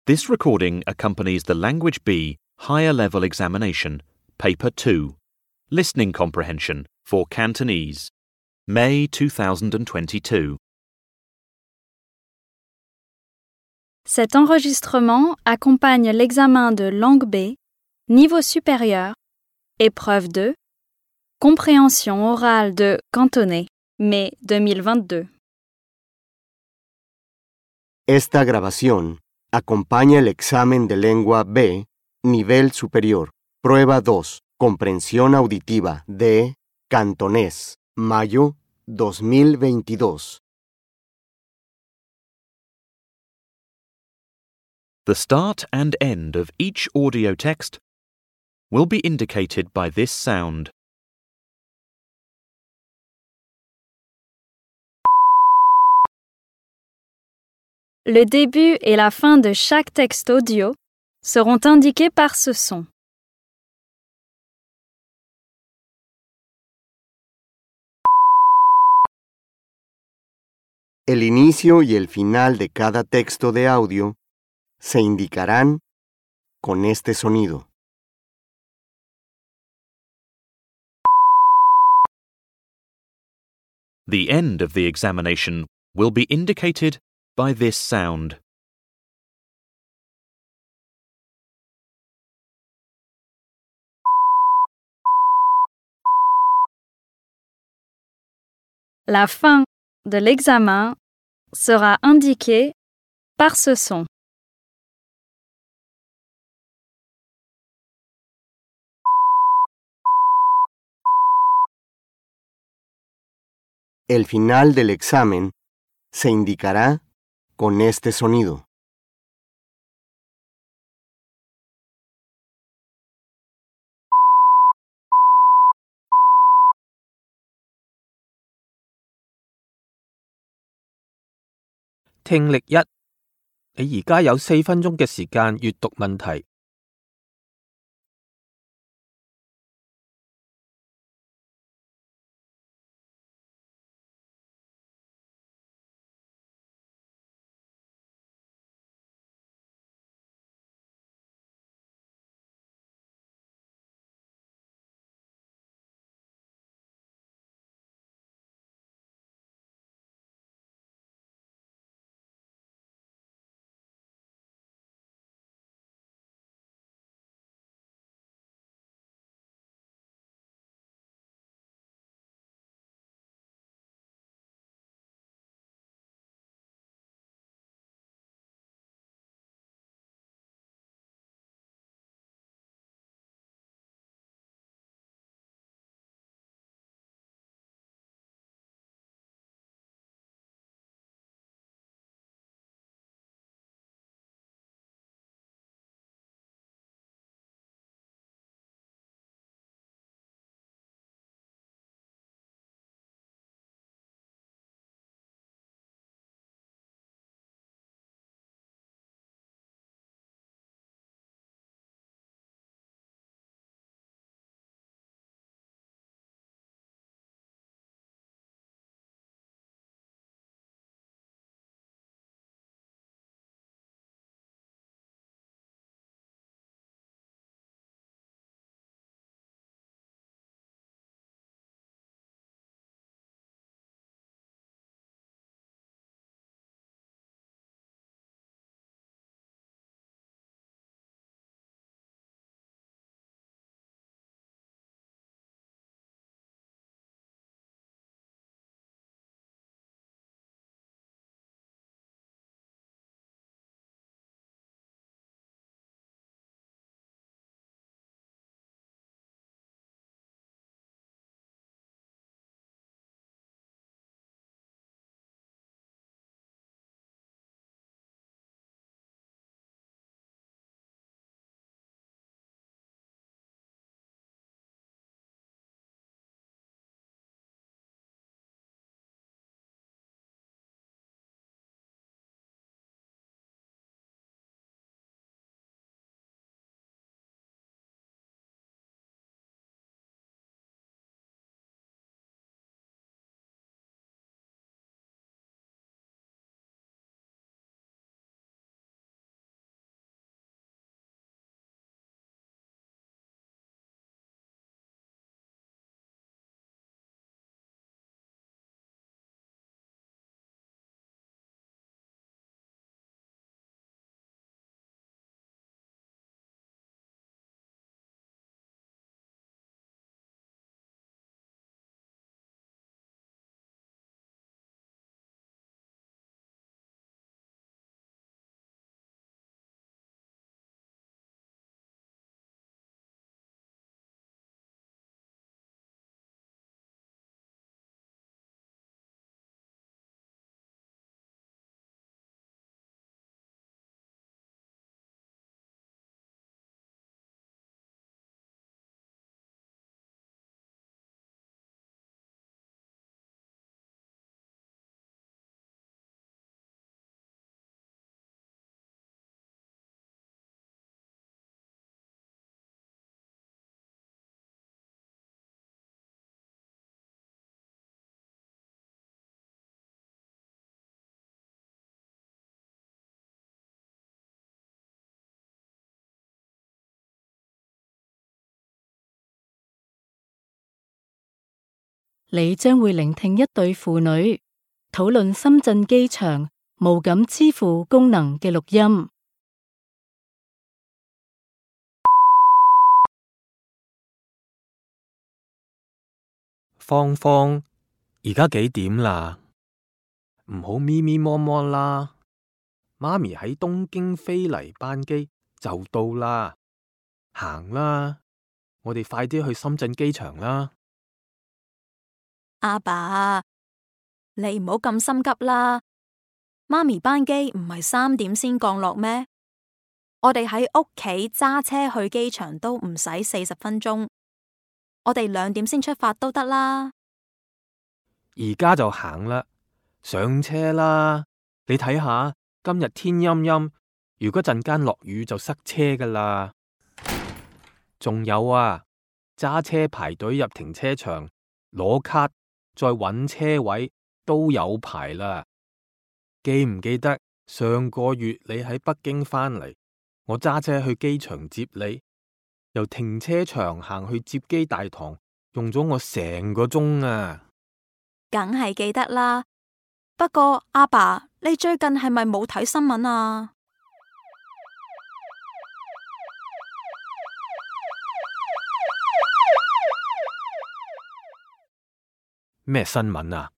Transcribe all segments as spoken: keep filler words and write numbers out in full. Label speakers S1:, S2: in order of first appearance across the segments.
S1: This recording accompanies the Language B Higher Level Examination, Paper two, Listening Comprehension for Cantonese, May two thousand twenty-two.
S2: Cet enregistrement accompagne l'examen de langue B, niveau supérieur, épreuve deux, compréhension orale de cantonais, mai deux mille vingt-deux.
S3: Esta grabación acompaña el examen de lengua B, nivel superior, prueba dos, comprensión auditiva de cantonés, mayo dos mil veintidós.
S1: The start and end of each audio text will be indicated by this sound.
S2: Le début et la fin de chaque texte audio seront indiqués par ce son.
S3: El inicio y el final de cada texto de audio se indicarán con este sonido.
S1: The end of the examination will be indicated by this sound.
S2: La fin de l'examen sera indiquée par ce son.
S3: El final del examen se indicará con este sonido.
S4: 聽力一，你而家有四分鐘嘅時間閱讀問題。
S5: 你將會聆聽一對父女討論深圳機場無感支付功能嘅錄音。
S4: 芳芳，而家幾點啦？唔好咪咪摸摸啦。媽咪喺東京飛嚟班機就到啦，行啦，我哋快啲去深圳機場啦。
S6: 阿爸，你唔好咁心急啦。媽咪班機唔係三點先降落咩？我哋喺屋企揸車去機場都唔使四十分鐘，我哋兩點先出發都得啦。
S4: 而家就行啦，上車啦。你睇下，今日天陰陰，如果陣間落雨就塞車噶啦。仲有啊，揸車排隊入停車場攞卡，再搵車位都有排啦。記唔記得上個月你喺北京返嚟，我揸車去機場接你，由停車場行去接機大堂，用咗我成個鐘啊！
S6: 梗係記得啦。不過阿爸，你最近係咪冇睇新聞啊？
S4: 咩新聞啊？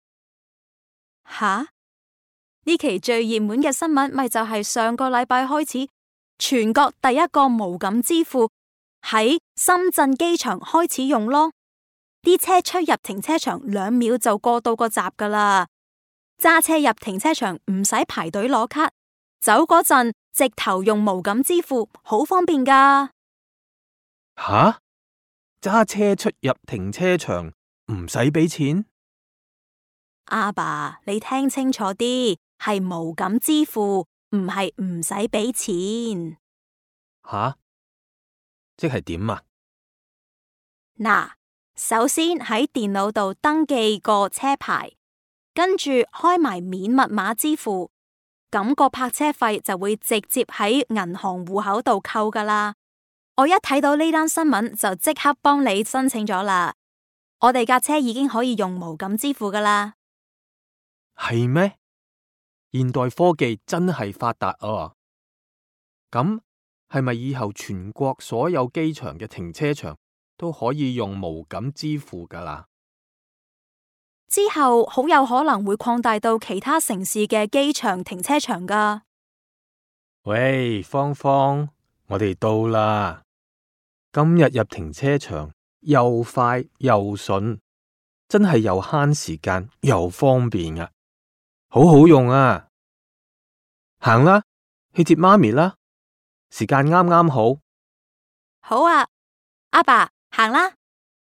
S6: 吓？呢期最熱門嘅新聞咪就係上個禮拜開始，全國第一個無感支付喺深圳機場開始用咯。啲車出入停車場兩秒就過到個閘噶啦，揸車入停車場唔使排隊攞卡，走嗰陣直頭用無感支付，好方便噶。
S4: 吓？揸車出入停車場唔使俾錢？
S6: 阿爸，你聽清楚啲，係無感支付，唔係唔使俾錢。
S4: 吓？即係點啊？
S6: 嗱，首先喺電腦度登記個車牌，跟住開埋免密碼支付，咁個泊車費就會直接喺銀行戶口度扣噶啦。我一睇到呢單新聞就即刻幫你申請咗啦。我哋架車已經可以用無感支付噶啦。
S4: 係咩？現代科技真係發達啊！咁係咪以後全國所有機場嘅停車場都可以用無感支付噶啦？
S6: 之後好有可能會擴大到其他城市嘅機場停車場噶。
S4: 喂，芳芳，我哋到啦！今日入停車場又快又順，真係又慳時間又方便啊！好好用啊！行啦，去接媽咪啦，時間啱啱好。
S6: 好啊，阿爸，行啦。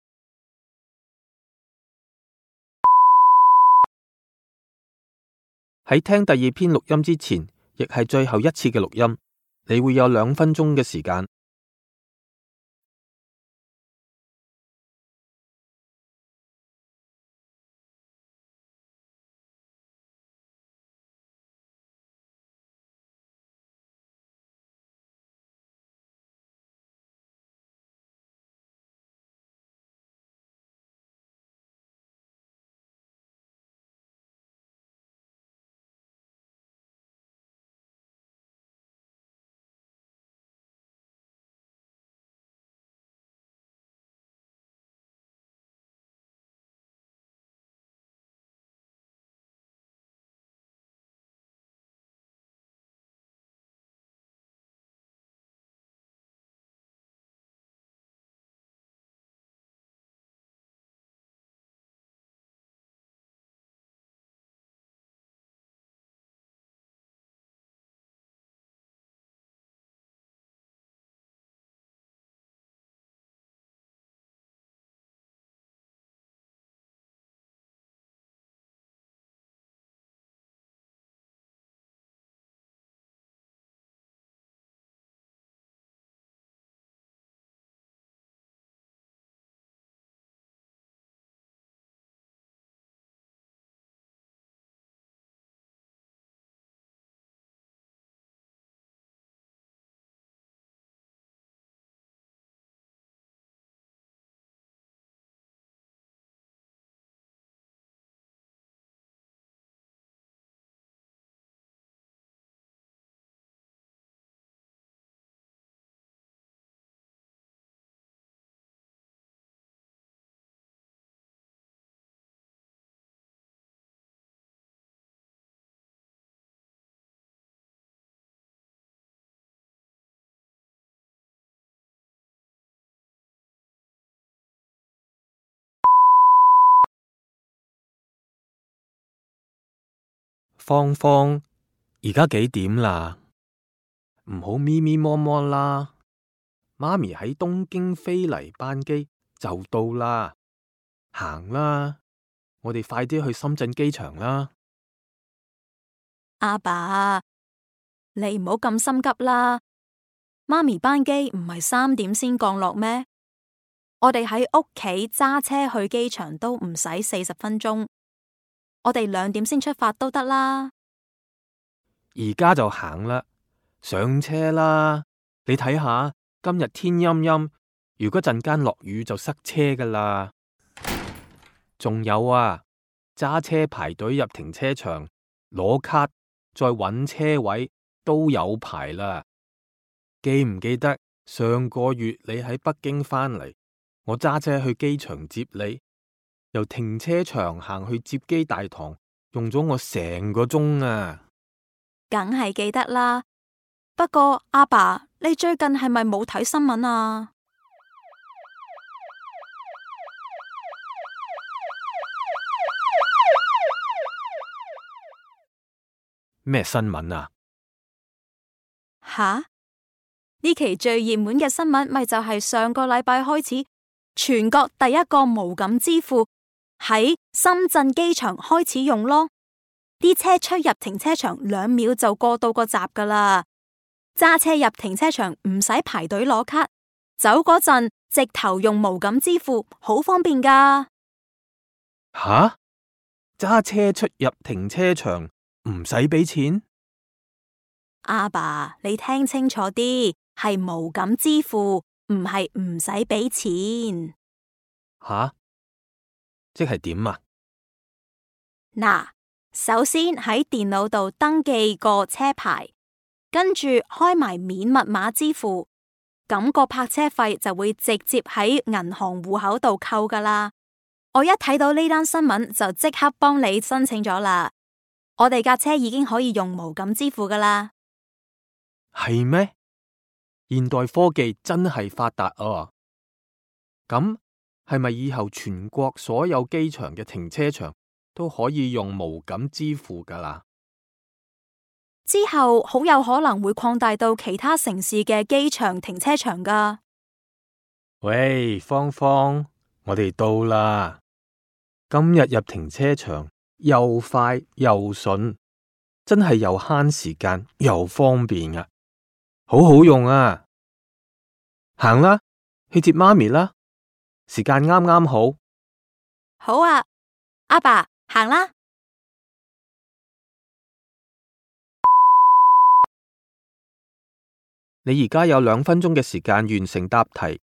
S4: 喺聽第二篇錄音之前，亦係最後一次嘅錄音，你會有兩分鐘嘅時間。 芳芳，而家幾點啦？唔好咪咪摸摸啦，媽咪喺東京飛嚟班機就到啦，行啦，我哋快啲去深圳機場啦。
S6: 阿爸，你唔好咁心急啦，媽咪班機唔係三點先降落咩？我哋喺屋企揸車去機場都唔使四十分鐘，我哋兩點先出發都得啦。
S4: 而家就行啦，上車啦！你睇下，今日天陰陰，如果陣間落雨就塞車噶啦。仲有啊，揸車排隊入停車場攞卡，再搵車位都有排啦。記唔記得上個月你喺北京返嚟，我揸車去機場接你，由停車場行去接機大堂，用咗我成個鐘啊！
S6: 梗係記得啦。不過阿爸，你最近係咪冇睇新聞啊？
S4: 咩新聞啊？
S6: 吓？呢期最熱門嘅新聞咪就係上個禮拜開始，全國第一個無感支付喺深圳機場開始用咯。啲車出入停車場兩秒就過到個閘噶啦，揸車入停車場唔使排隊攞卡，走嗰陣直頭用無感支付，好方便噶。
S4: 吓？揸車出入停車場唔使俾錢？
S6: 阿爸，你聽清楚啲，係無感支付，唔係唔使俾錢。
S4: 吓？即係點啊？
S6: 嗱，首先喺電腦度登記個車牌，跟住開埋免密碼支付，咁個泊車費就會直接喺銀行戶口度扣噶啦。我一睇到呢單新聞就即刻幫你申請咗啦。我哋架車已經可以用無感支付噶啦。
S4: 係咩？現代科技真係發達啊！咁係咪以後全國所有機場嘅停車場都可以用無感支付噶啦？
S6: 之後好有可能會擴大到其他城市嘅機場停車場噶。
S4: 喂，芳芳，我哋到啦！今日入停車場又快又順，真係又慳時間又方便啊！好好用啊！行啦，去接媽咪啦，時間啱啱好。
S6: 好啊，阿爸，行啦。
S4: 你而家有兩分鐘嘅時間完成答題。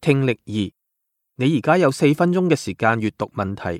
S4: 聽力二，你而家有四分鐘嘅時間閱讀問題。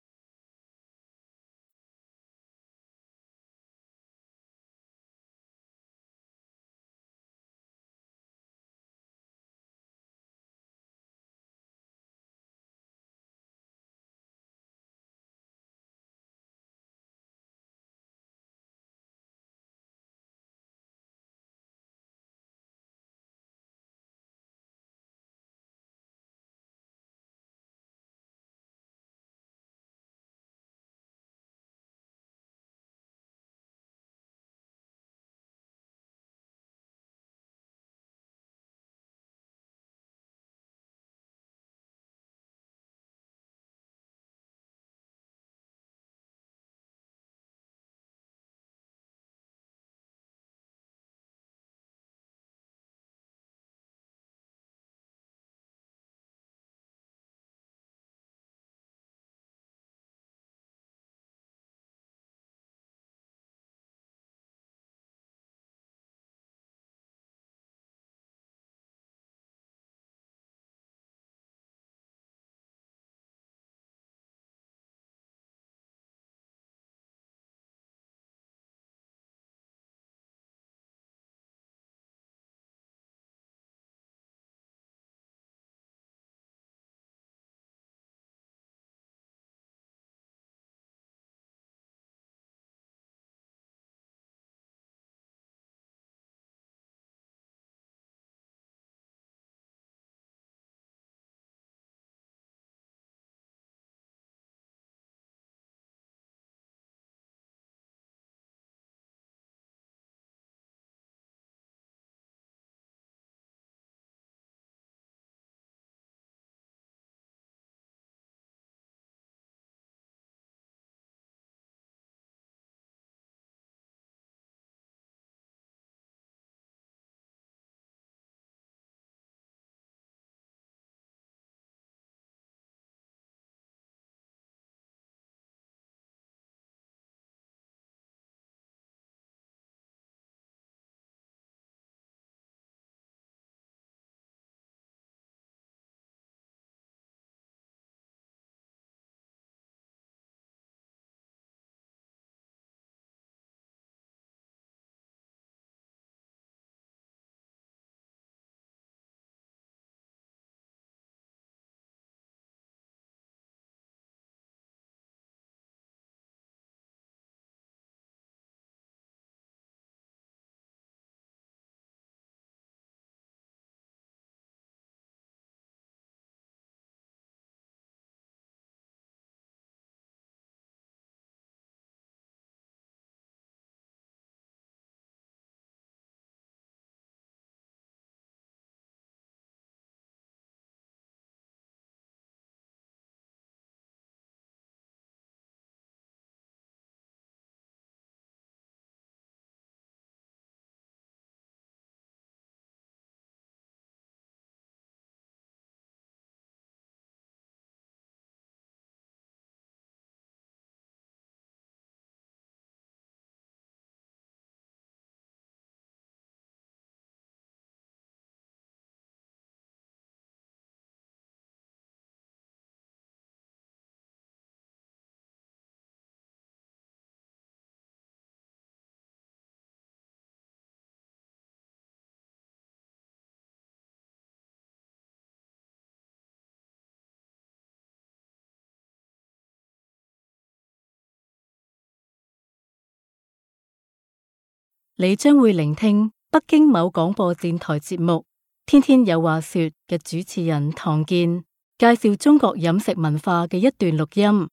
S5: 你將會聆聽北京某廣播電台節目《天天有話說》嘅主持人唐健介紹中國飲食文化嘅一段錄音。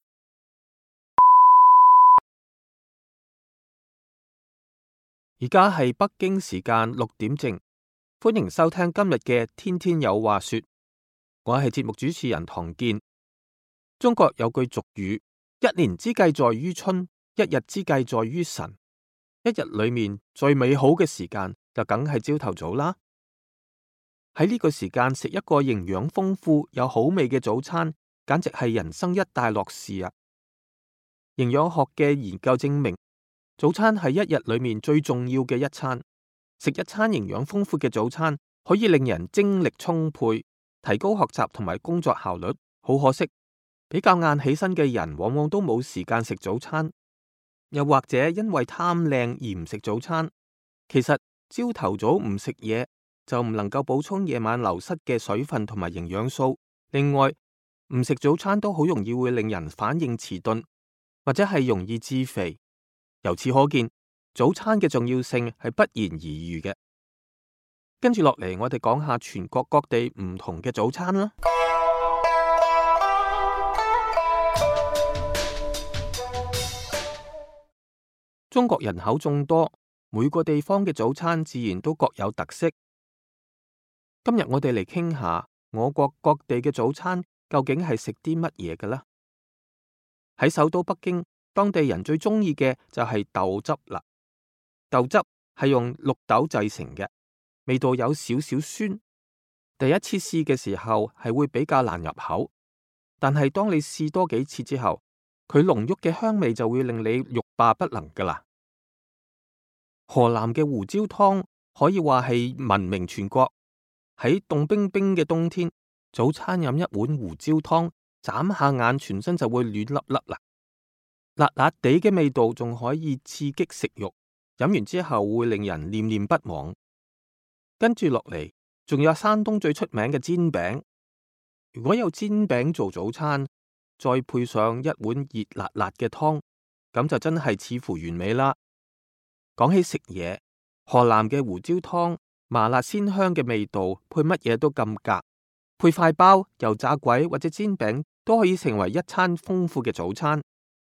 S4: 而家係北京時間六點正，歡迎收聽今日嘅《天天有話說》，我係節目主持人唐健。中國有句俗語：一年之計在於春，一日之計在於晨。一日裏面最美好嘅時間就梗係朝頭早啦。喺呢個時間食一個營養豐富又好味嘅早餐，簡直係人生一大樂事啊！營養學嘅研究證明，早餐係一日裏面最重要嘅一餐。食一餐營養豐富嘅早餐，可以令人精力充沛， 提高學習同埋工作效率。好可惜，比較晏起身嘅人往往都冇時間食早餐，又或者因為貪靚而唔食早餐。其實朝頭早唔食嘢就唔能夠補充夜晚流失嘅水分同埋營養素。另外，唔食早餐都好容易會令人反應遲鈍，或者係容易致肥。由此可見，早餐嘅重要性係不言而喻嘅。跟住落嚟，我哋講下全國各地唔同嘅早餐啦。中國人口眾多，每個地方嘅早餐自然都各有特色。今日我哋嚟傾下我國各地嘅早餐究竟係食啲乜嘢嘅呢？喺首都北京，當地人最中意嘅就係豆汁啦。豆汁係用綠豆製成嘅，味道有少少酸。第一次試嘅時候係會比較難入口，但係當你試多幾次之後，佢濃郁嘅香味就會令你欲罷不能噶啦。河南嘅胡椒湯可以話係聞名全國。喺凍冰冰嘅冬天，早餐飲一碗胡椒湯，眨下眼全身就會暖粒粒啦。辣辣地嘅味道仲可以刺激食慾，飲完之後會令人念念不忘。跟住落嚟，仲有山東最出名嘅煎餅。如果有煎餅做早餐，再配上一碗熱辣辣嘅湯，咁就真係似乎完美啦。講起食嘢，河南嘅胡椒湯，麻辣鮮香嘅味道，配乜嘢都咁夾，配塊包、油炸鬼或者煎餅都可以成為一餐豐富嘅早餐。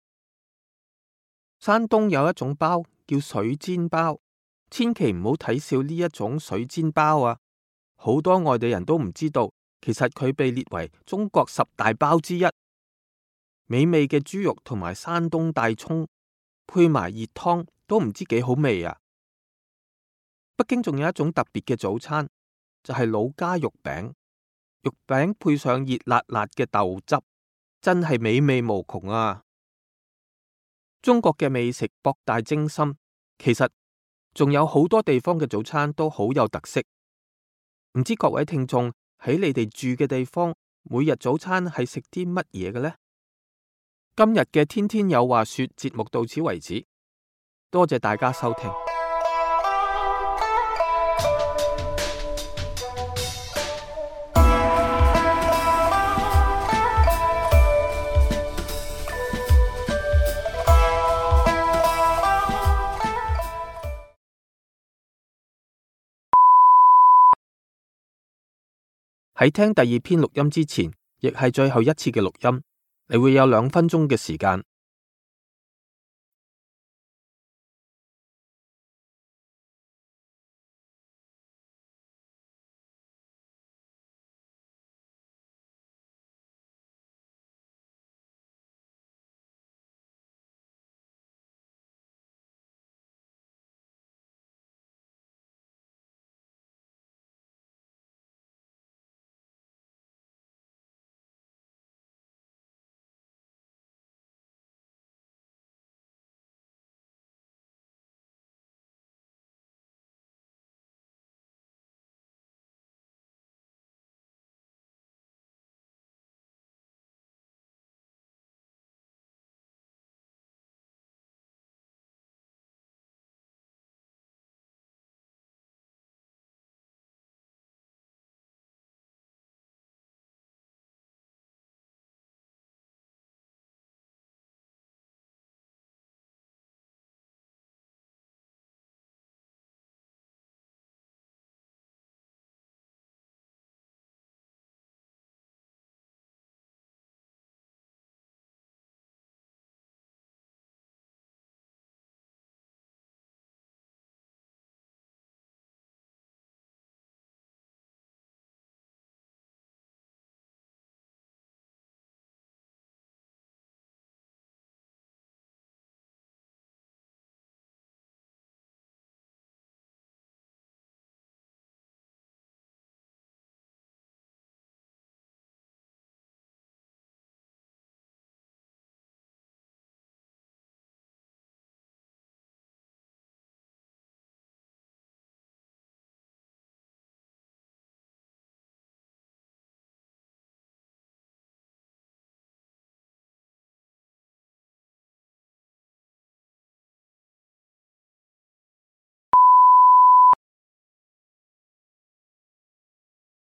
S4: 山東有一種包叫水煎包，千祈唔好睇小呢一種水煎包啊！好多外地人都唔知道，其實佢被列為中國十大包之一。美味嘅豬肉同埋山東大蔥，配埋熱湯，都唔知幾好味啊！北京仲有一種特別嘅早餐，就係老家肉餅。肉餅配上熱辣辣嘅豆汁，真係美味無窮啊！中國嘅美食博大精深，其實仲有好多地方嘅早餐都好有特色。唔知各位聽眾喺你哋住嘅地方，每日早餐係食啲乜嘢嘅呢？今日嘅天天有話說節目到此為止，多謝大家收聽。喺聽第二篇錄音之前，亦係最後一次嘅錄音，你會有兩分鐘嘅時間。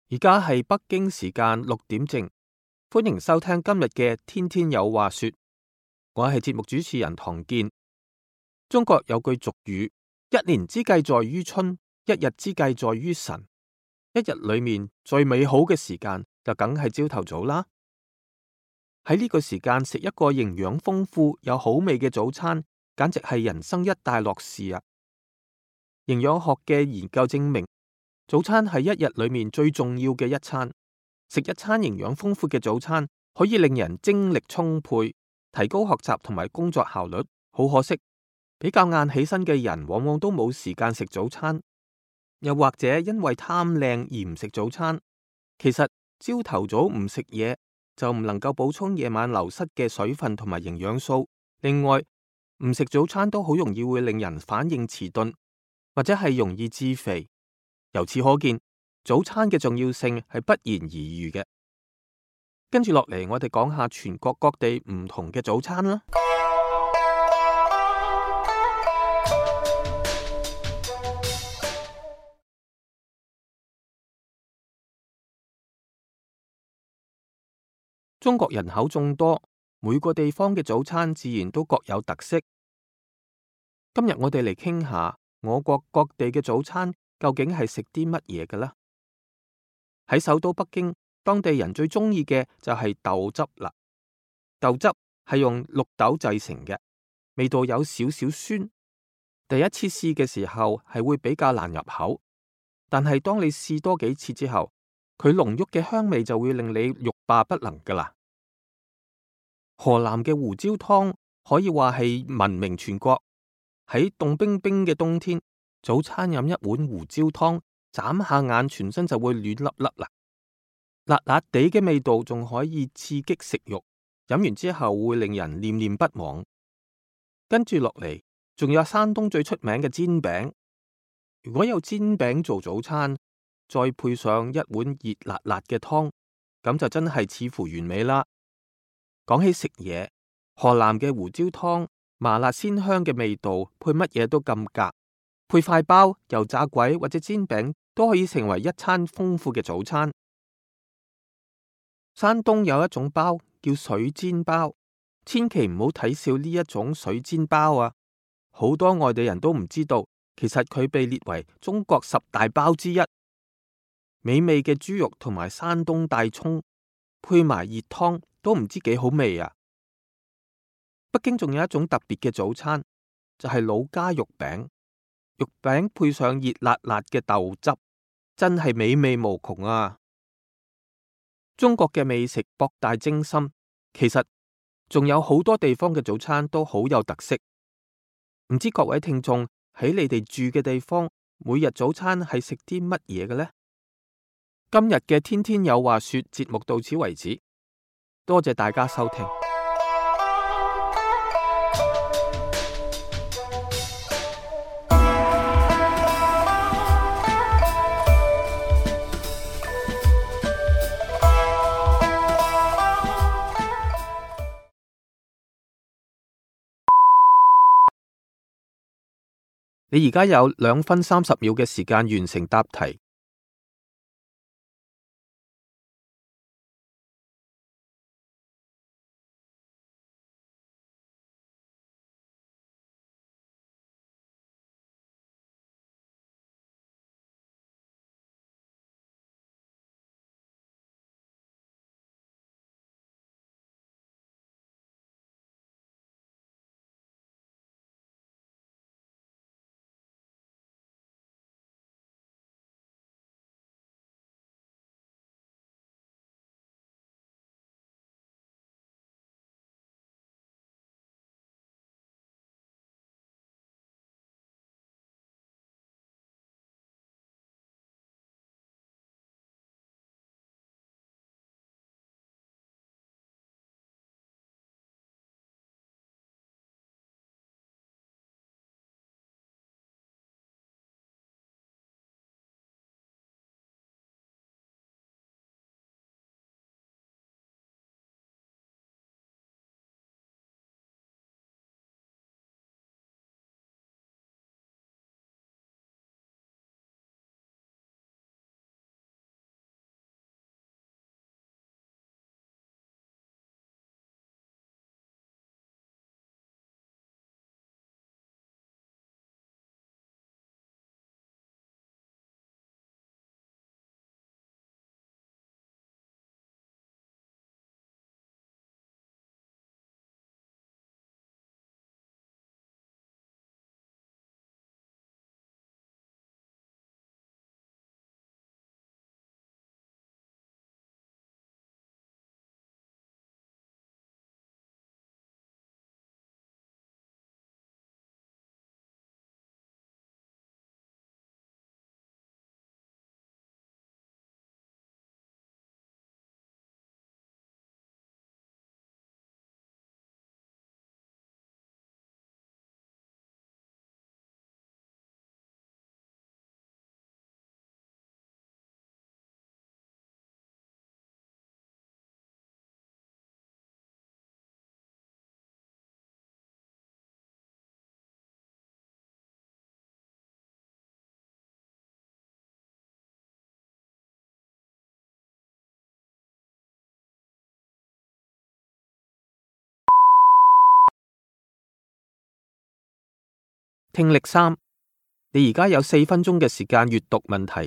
S4: 而家係北京時間六點正，歡迎收聽今日嘅天天有話說。我係節目主持人唐健。中國有句俗語：一年之計在於春，一日之計在於晨。一日裏面最美好嘅時間就梗係朝頭早啦。喺呢個時間食一個營養豐富又好味嘅早餐，簡直係人生一大樂事啊！營養學嘅研究證明，早餐係一日裏面最重要嘅一餐。食一餐營養豐富嘅早餐，可以令人精力充沛，提高學習同埋工作效率。好可惜，比較晏起身嘅人往往都冇時間食早餐，又或者因為貪靚而唔食早餐。其實朝頭早唔食嘢，就唔能夠補充夜晚流失嘅水分同埋營養素。另外，唔食早餐都好容易會令人反應遲鈍，或者係容易致肥。由此可見，早餐嘅重要性係不言而喻嘅。跟住落嚟，我哋講下全國各地唔同嘅早餐啦。中國人口眾多，每個地方嘅早餐自然都各有特色。今日我哋嚟傾下我國各地嘅早餐究竟係食啲乜嘢嘅啦。喺首都北京，當地人最中意嘅就係豆汁啦。豆汁係用綠豆製成嘅，味道有少少酸。第一次試嘅時候係會比較難入口，但係當你試多幾次之後，佢濃郁嘅香味就會令你欲罷不能噶啦。河南嘅胡椒湯可以話係聞名全國。喺凍冰冰嘅冬天，早餐飲一碗胡椒湯，眨下眼全身就會暖粒粒啦。辣辣地嘅味道仲可以刺激食慾，飲完之後會令人念念不忘。跟住落嚟，仲有山東最出名嘅煎餅。如果有煎餅做早餐，再配上一碗熱辣辣嘅湯，咁就真係似乎完美啦。講起食嘢，河南嘅胡椒湯，麻辣鮮香嘅味道，配乜嘢都咁夾。配塊包、油炸鬼或者煎餅都可以成為一餐豐富嘅早餐。山東有一種包叫水煎包，千祈唔好睇笑呢一種水煎包啊！好多外地人都唔知道，其實佢被列為中國十大包之一。美味嘅豬肉同埋山東大蔥，配埋熱湯，都唔知幾好味啊！北京仲有一種特別嘅早餐，就係老家肉餅。肉餅配上熱辣辣嘅豆汁，真係美味無窮啊！中國嘅美食博大精深，其實仲有好多地方嘅早餐都好有特色。唔知各位聽眾喺你哋住嘅地方，每日早餐係食啲乜嘢嘅呢？今日嘅天天有話說節目到此為止。多謝大家收聽。你而家有兩分三十秒嘅時間完成答題。 聽力三，你而家有四分鐘嘅時間閱讀問題。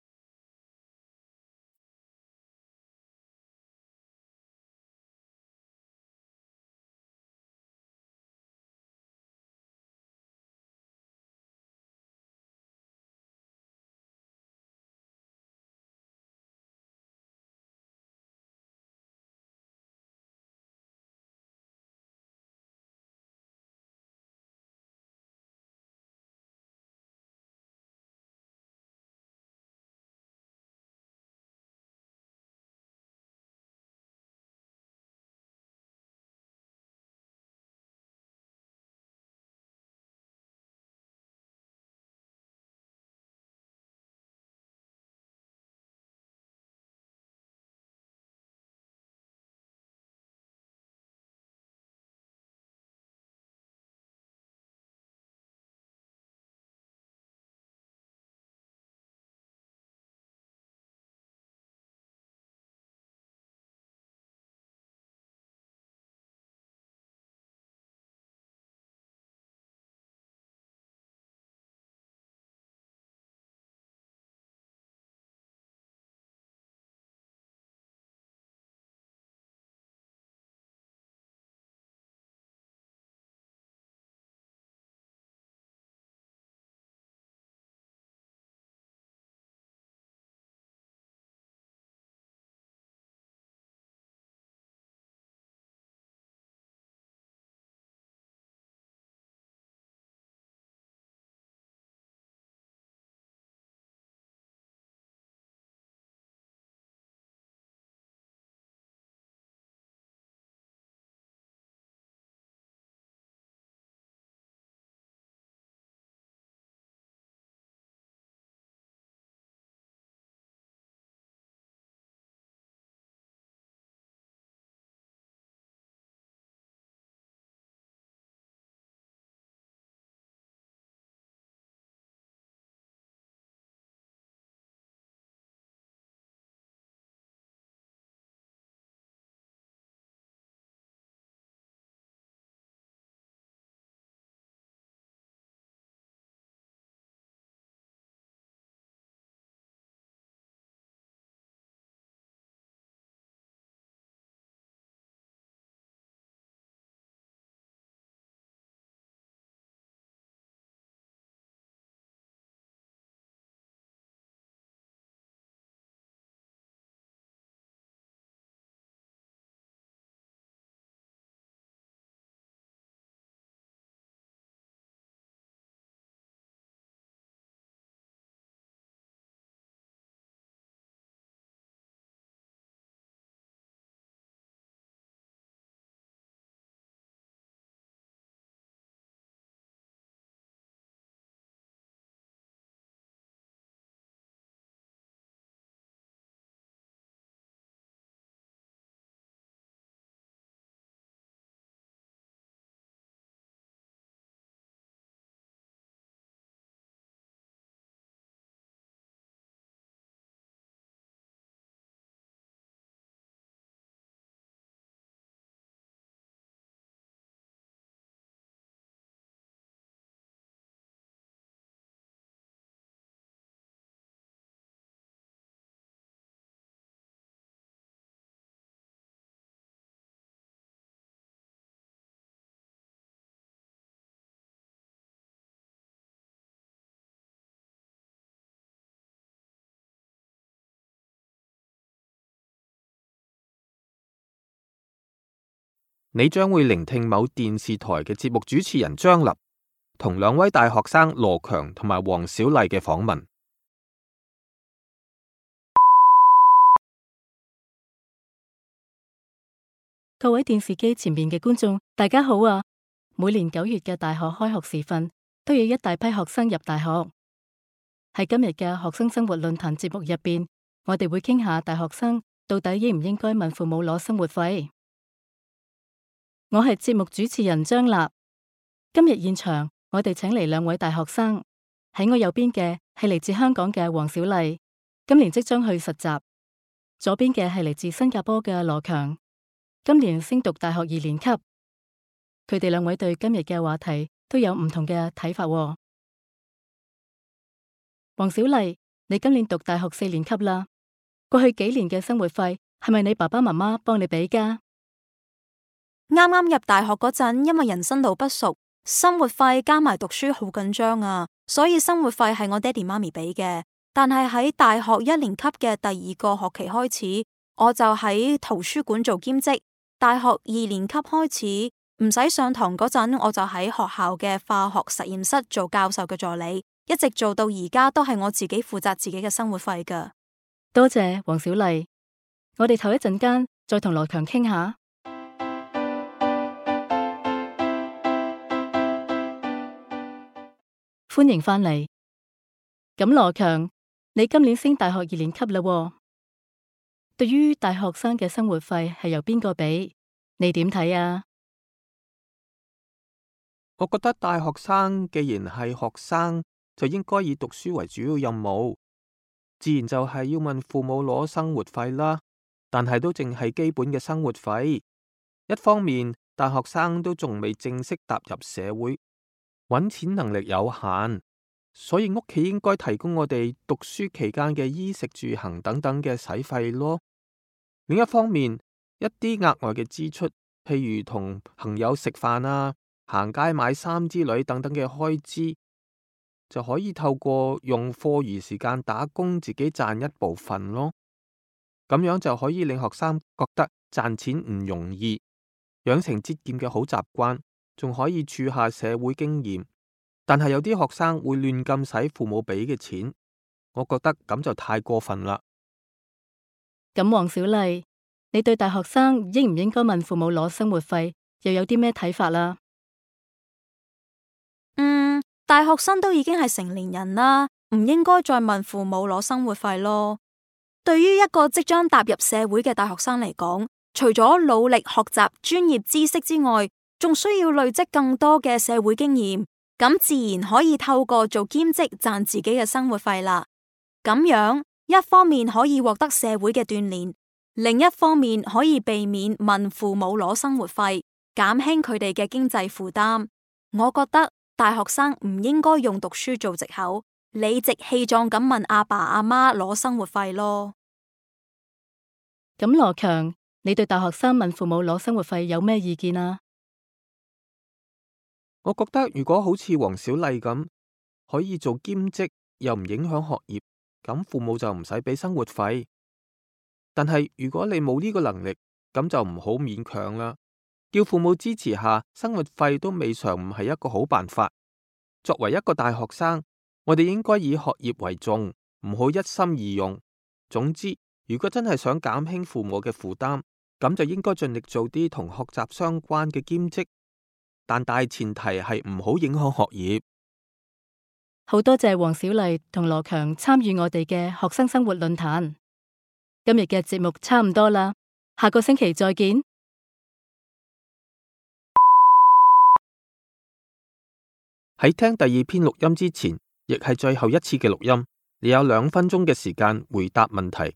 S4: 你將會聆聽某電視台嘅節目主持人張立同兩位大學生羅強同埋黃小麗嘅訪問。
S5: 各位電視機前面嘅觀眾，大家好啊！每年九月嘅大學開學時分，都有一大批學生入大學。喺今日嘅學生生活論壇節目入邊，我哋會傾下大學生到底應唔應該問父母攞生活費。我係節目主持人張立。今日現場我哋請嚟兩位大學生，喺我右邊嘅係嚟自香港嘅黃小麗，今年即將去實習；左邊嘅係嚟自新加坡嘅羅強，今年升讀大學二年級。佢哋兩位對今日嘅話題都有唔同嘅睇法喎。黃小麗，你今年讀大學四年級啦，過去幾年嘅生活費係咪你爸爸媽媽幫你俾㗎？
S6: 啱啱入大學嗰陣，因為人生路不熟，生活費加埋讀書好緊張啊，所以生活費係我爹哋媽咪俾嘅。但係喺大學一年級嘅第二個學期開始，我就喺圖書館做兼職。大學二年級開始唔使上堂嗰陣，我就喺學校嘅化學實驗室做教授嘅助理，一直做到而家都係我自己負責自己嘅生活費㗎。
S5: 多謝黃小麗，我哋唞一陣間再同羅強傾下。歡迎返嚟。咁羅強，你今年升大學二年級啦喎，對於大學生嘅生活費係由邊個俾？你點睇啊？
S4: 我覺得大學生既然係學生，就應該以讀書為主要任務，自然就係要問父母攞生活費啦。但係都淨係基本嘅生活費。一方面，大學生都仲未正式踏入社會，搵錢能力有限，所以屋企應該提供我哋讀書期間嘅衣食住行等等嘅使費咯。另一方面，一啲額外嘅支出，譬如同朋友食飯啊、行街買衫之類等等嘅開支，就可以透過用課餘時間打工自己賺一部分咯。咁樣就可以令學生覺得賺錢唔容易，養成節儉嘅好習慣，仲可以儲下社會經驗。但係有啲學生會亂咁使父母俾嘅錢，我覺得咁就太過分啦。
S5: 咁黃小麗，你對大學生應唔應該問父母攞生活費，又有啲咩睇法啦？
S6: 嗯，大學生都已經係成年人啦，唔應該再問父母攞生活費咯。對於一個即將踏入社會嘅大學生嚟講，除咗努力學習專業知識之外，仲需要累積更多嘅社會經驗。咁自然可以透過做兼職賺自己嘅生活費啦。咁樣一方面可以獲得社會嘅鍛煉，另一方面可以避免問父母攞生活費，減輕佢哋嘅經濟負擔。我覺得大學生唔應該用讀書做藉口，理直氣壯咁問阿爸阿媽攞生活費咯。
S5: 咁羅強，你對大學生問父母攞生活費有咩意見啊？
S4: 我覺得如果好似黃小麗咁，可以做兼職又唔影響學業，咁父母就唔使俾生活費。但係如果你冇呢個能力，咁就唔好勉強啦。叫父母支持下，生活費都未嘗唔係一個好辦法。作為一個大學生，我哋應該以學業為重，唔好一心二用。總之，如果真係想減輕父母嘅負擔，咁就應該盡力做啲同學習相關嘅兼職。但大前提係唔好影響學業。
S5: 好多謝黃小麗同羅強參與我哋嘅學生生活論壇。今日嘅節目差唔多啦，下個星期再見。
S4: 喺聽第二篇錄音之前，亦係最後一次嘅錄音，你有兩分鐘嘅時間回答問題。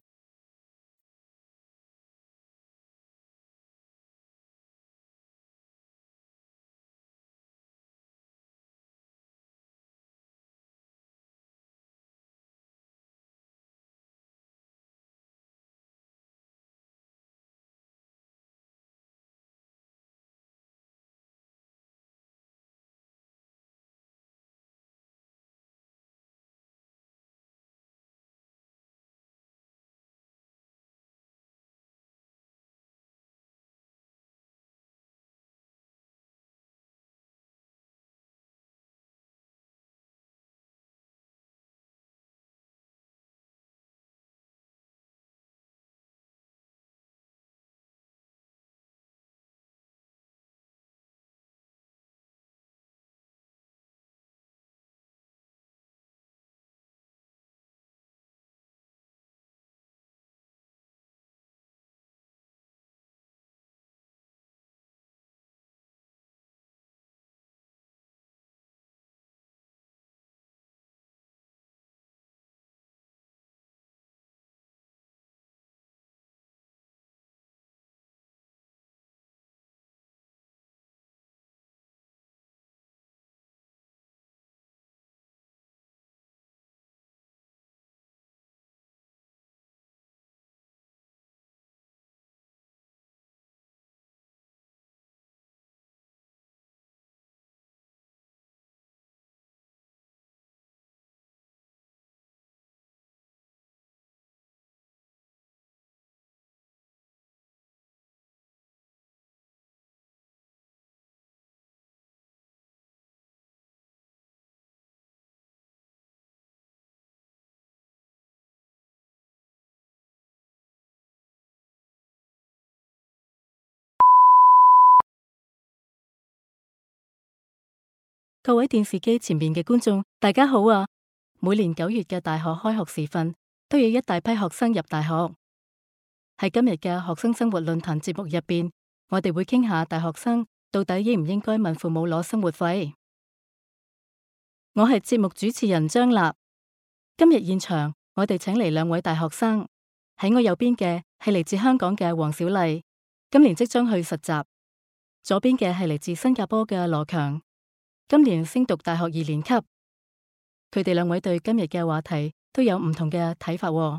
S5: 各位電視機前面嘅觀眾，大家好啊！每年九月嘅大學開學時分，都有一大批學生入大學。喺今日嘅學生生活論壇節目入邊，我哋會傾下大學生到底應唔應該問父母攞生活費。我係節目主持人張立。今日現場我哋請嚟兩位大學生，喺我右邊嘅係嚟自香港嘅黃小麗，今年即將去實習；左邊嘅係嚟自新加坡嘅羅強，今年升讀大學二年級。佢哋兩位對今日嘅話題都有唔同嘅睇法喎。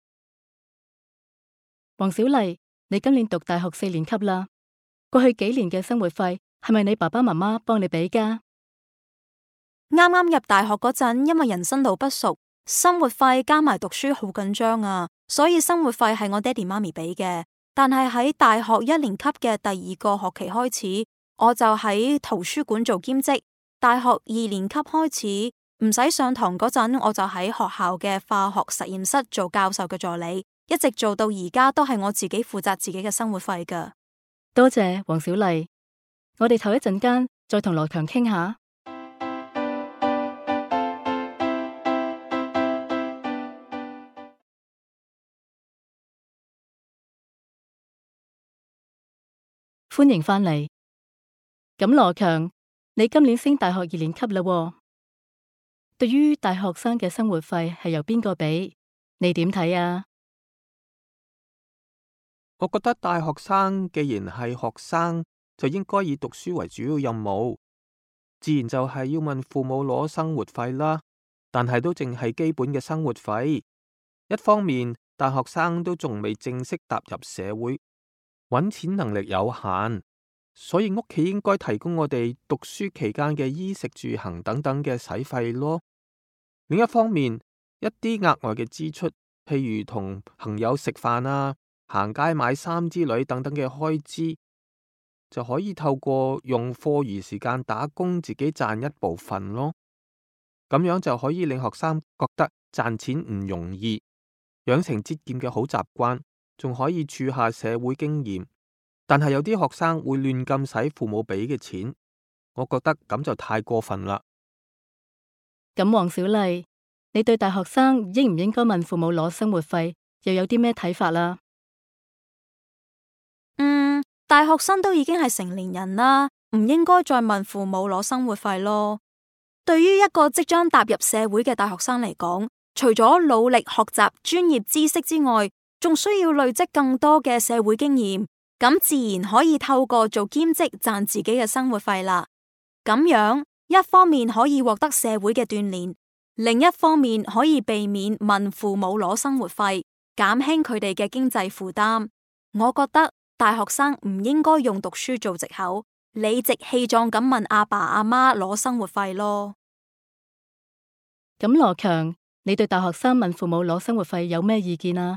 S5: 黃小麗，你今年讀大學四年級啦，過去幾年嘅生活費係咪你爸爸媽媽幫你俾㗎？
S6: 啱啱入大學嗰陣，因為人生路不熟，生活費加埋讀書好緊張啊，所以生活費係我爹哋媽咪俾嘅。但係喺大學一年級嘅第二個學期開始，我就喺圖書館做兼職。大學二年級開始唔使上堂嗰陣，我就喺學校嘅化學實驗室做教授嘅助理，一直做到而家都係我自己負責自己嘅生活費㗎。
S5: 多謝黃小麗，我哋唞一陣間再同羅強傾下。歡迎返嚟。咁羅強，你今年升大學二年級啦喎，對於大學生嘅生活費係由邊個俾？你點睇啊？
S4: 我覺得大學生既然係學生，就應該以讀書為主要任務，自然就係要問父母攞生活費啦。但係都淨係基本嘅生活費。一方面，大學生都仲未正式踏入社會，搵錢能力有限，所以屋企應該提供我哋讀書期間嘅衣食住行等等嘅使費咯。另一方面，一啲額外嘅支出，譬如同朋友食飯啊、行街買衫之類等等嘅開支，就可以透過用課餘時間打工自己賺一部分咯。咁樣就可以令學生覺得賺錢唔容易，養成節儉嘅好習慣，仲可以儲下社會經驗。但係有啲學生會亂咁使父母俾嘅錢，我覺得咁就太過分啦。
S5: 咁黃小麗，你對大學生應唔應該問父母攞生活費又有啲咩睇法啦？
S6: 嗯，大學生都已經係成年人啦，唔應該再問父母攞生活費咯。對於一個即將踏入社會嘅大學生嚟講，除咗努力學習專業知識之外，仲需要累積更多嘅社會經驗。咁自然可以透過做兼職賺自己嘅生活費啦。咁樣一方面可以獲得社會嘅鍛煉，另一方面可以避免問父母攞生活費，減輕佢哋嘅經濟負擔。我覺得大學生唔應該用讀書做藉口，理直氣壯咁問阿爸阿媽攞生活費咯。
S5: 咁羅強，你對大學生問父母攞生活費有咩意見啊？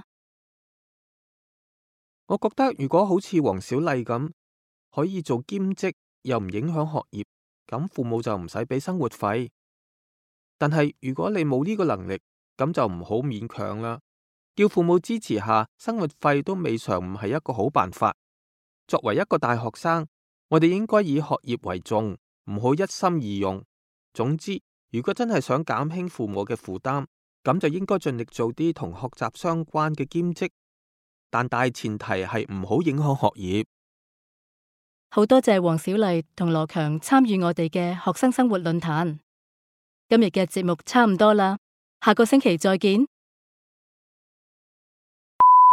S4: 我覺得如果好似黃小麗咁，可以做兼職又唔影響學業，咁父母就唔使俾生活費。但係如果你冇呢個能力，咁就唔好勉強啦。叫父母支持下，生活費都未嘗唔係一個好辦法。作為一個大學生，我哋應該以學業為重，唔好一心二用。總之，如果真係想減輕父母嘅負擔，咁就應該盡力做啲同學習相關嘅兼職。但大前提係唔好影響學業。
S5: 好多謝黃小麗同羅強參與我哋嘅學生生活論壇。今日嘅節目差唔多啦，下個星期再見。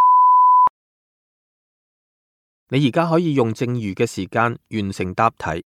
S4: 你而家可以用剩餘嘅時間完成答題。